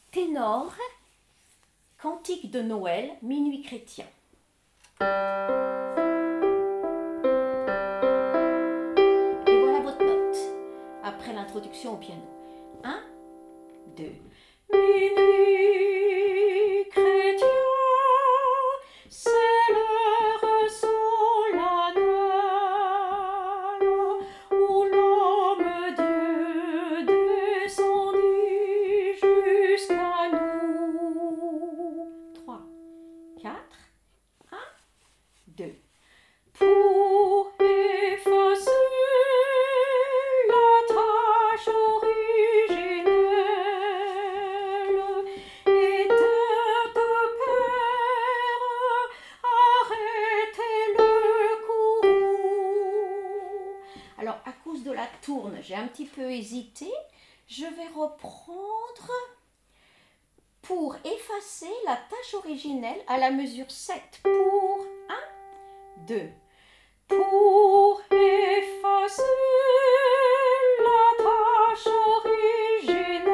Ténor, cantique de Noël, minuit chrétien. Et voilà votre note, après l'introduction au piano. 1, 2. Minuit chrétien, c'est l'heure solennelle où l'homme Dieu descendit jusqu'à nous. 3, 4, 1, 2. Pour effacer la tâche originelle et de père, arrêtez le courroux. Alors, à cause de la tourne, j'ai un petit peu hésité. Je vais reprendre pour effacer la tâche originelle à la mesure 7. Pour 1, 2. Pour effacer la tâche originelle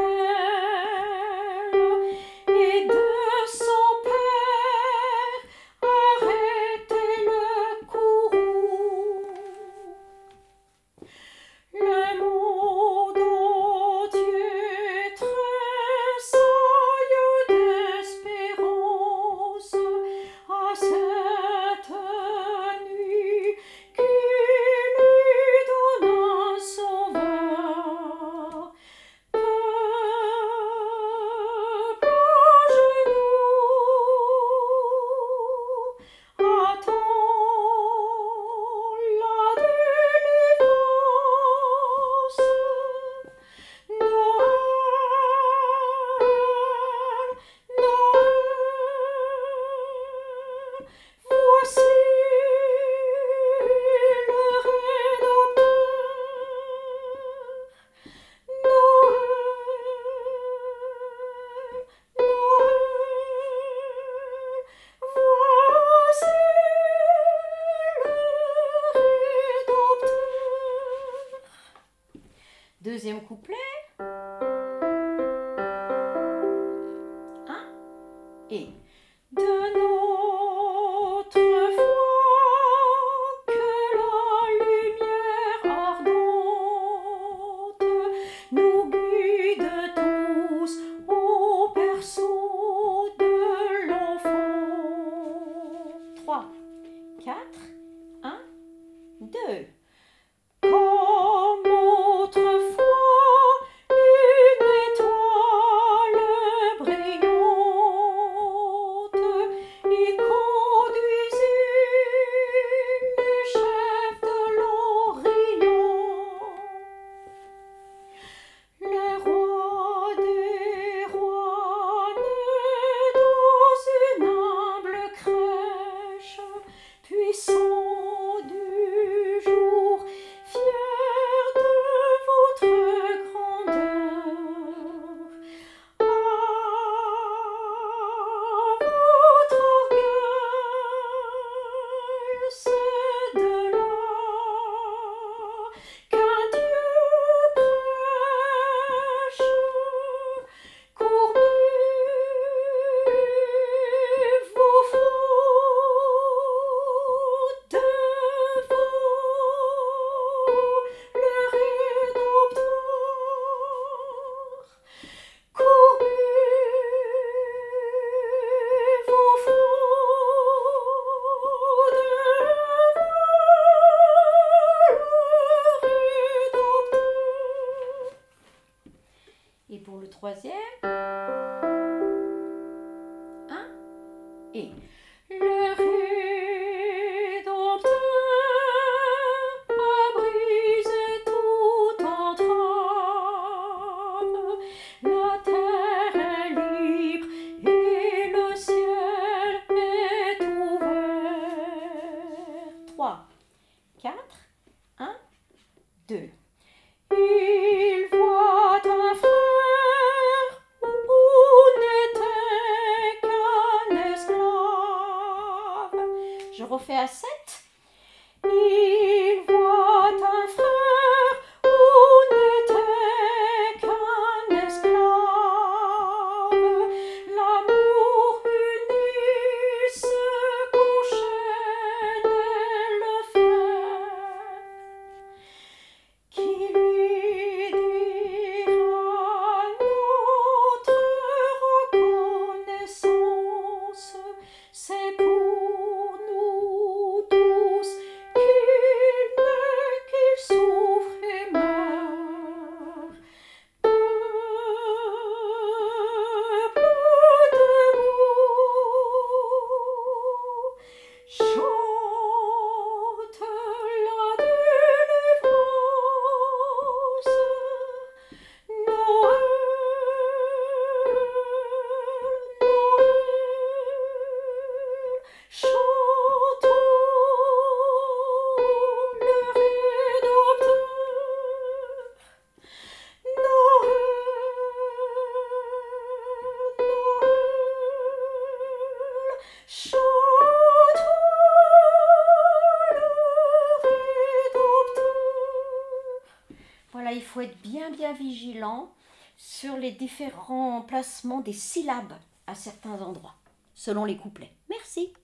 et de son père, arrêtez le courroux. Le monde entier tressaille d'espérance à cette nuit qui lui donne un sauveur. Peuple à genoux, attends la délivrance. Noël, Noël, voici le Rédempteur. Noël, Noël, voici le Rédempteur. Deuxième couplet. 1 et de notre foi que la lumière ardente nous guide tous au berceau de l'enfant. 3, 4, 1, 2. Comme autrefois, une étoile brillante y conduisit les chefs de l'Orient. Le roi des rois naît dans une humble crèche, puissant du jour, fier de votre grandeur. À votre orgueil, c'est de là qu'un Dieu prêche. Courbez vos fronts devant le Rédempteur. Courbez vos fronts devant le Rédempteur. Et pour le troisième, 1 et le Rédempteur a brisé toute entrave. La terre est libre et le ciel est ouvert. 3, 4, 1, 2. Il voit un frère où n'était qu'un esclave. Je refais à 7. Il voit un frère où n'était qu'un esclave. chante le rédempteur. Voilà, il faut être bien vigilant sur les différents placements des syllabes à certains endroits, selon les couplets. Merci.